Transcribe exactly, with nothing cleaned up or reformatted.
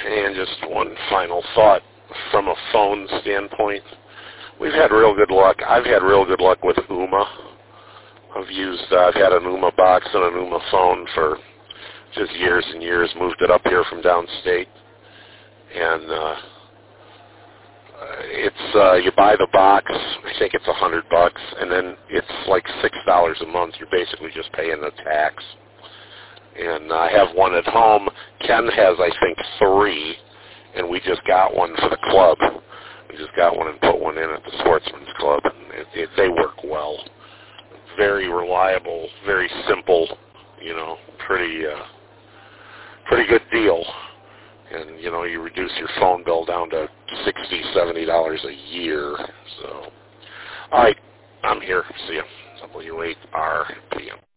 And just one final thought from a phone standpoint. We've had real good luck. I've had real good luck with Ooma. I've used, uh, I've had an Ooma box and an Ooma phone for just years and years. Moved it up here from downstate. And uh, it's, uh, you buy the box, I think it's a hundred bucks, and then it's like six dollars a month. You're basically just paying the tax. And I have one at home. Ken has, I think, three, and we just got one for the club. We just got one and put one in at the Sportsman's Club. And it, it, they work well. Very reliable, very simple, you know, pretty, uh, pretty good deal. And, you know, you reduce your phone bill down to sixty dollars, seventy dollars a year. So, all right, I'm here. See ya. W eight R P M.